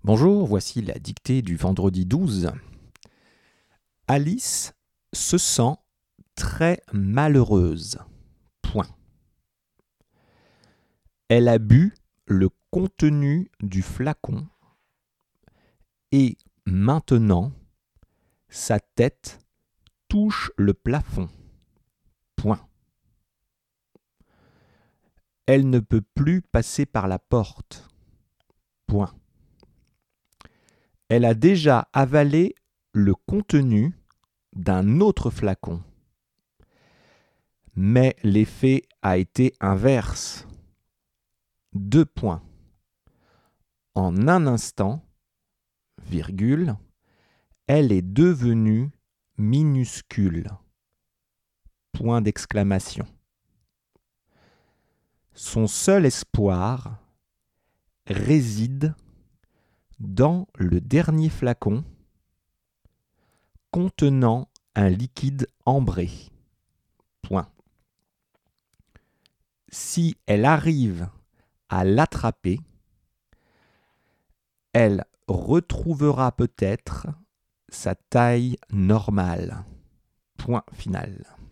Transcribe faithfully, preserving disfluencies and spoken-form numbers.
Bonjour, voici la dictée du vendredi douze. Alice se sent très malheureuse. Point. Elle a bu le contenu du flacon et maintenant sa tête touche le plafond. Point. Elle ne peut plus passer par la porte. Point. Elle a déjà avalé le contenu d'un autre flacon. Mais l'effet a été inverse. Deux points. En un instant, virgule, elle est devenue minuscule. Point d'exclamation. Son seul espoir réside dans le dernier flacon contenant un liquide ambré. Point. Si elle arrive à l'attraper, elle retrouvera peut-être sa taille normale. Point final.